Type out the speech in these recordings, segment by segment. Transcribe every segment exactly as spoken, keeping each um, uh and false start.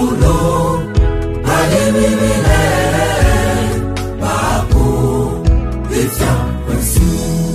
ulo balimimile babu vifya kwesu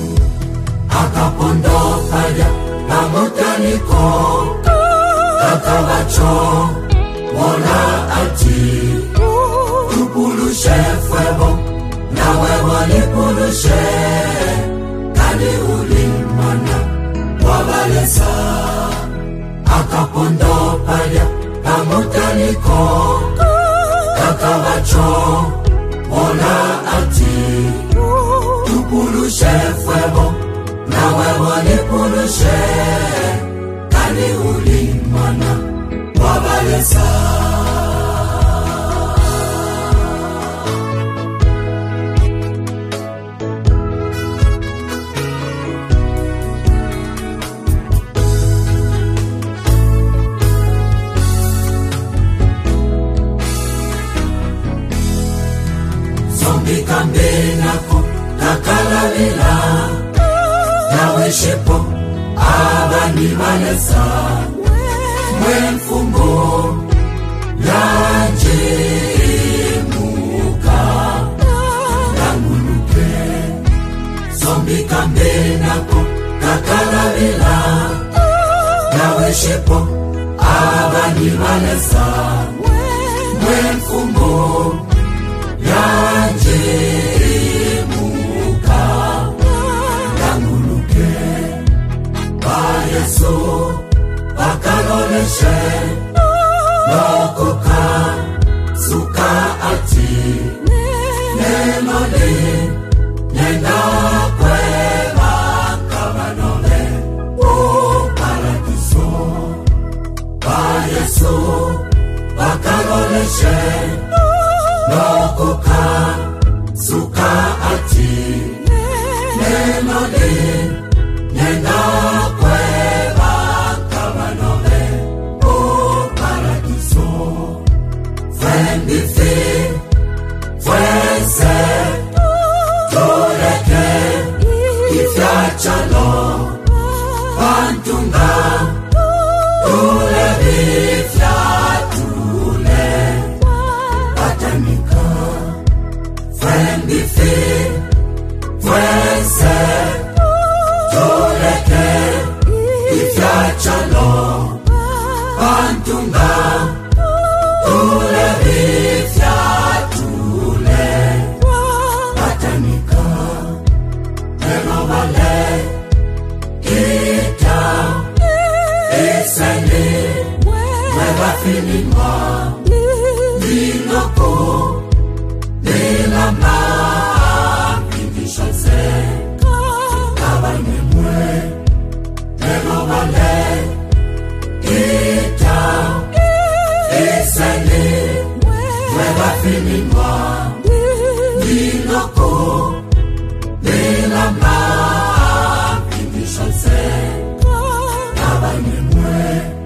akapondoka ya pamotaniko kakawacho wona ati tupulushe fwebo nawe walipulushe kani ulimana wabalesa akapondoka ya pamotaniko kakawacho wona ati tupulushe fwebo nawe walipulushe kani ulimana wabalesa Zombi kambinako nakalavila naweshepo abani malesa mwenfungo yajemuka yanguluke Zombi kambinako nakalavila naweshepo abani malesa mwenfungo yajemuka yanguluke ba Yesu bakaloleshe lokoka suka ati nenole nenda kweba kabanole o paradiso ba Yesu bakaloleshe lokoka suka ati nenole nenda kweba kabanove o paradiso fendi fe fuese toreke ifyachalo pantunga tule bifyatule atanika fendi fe fuese toreke ifyachalo pantunga tule bifyatule atanika neno vale ita isene weba finima vinoko nilama indishose kabanemwe neno vale ita isene weba finima vinoko nilama indishose kabanemwe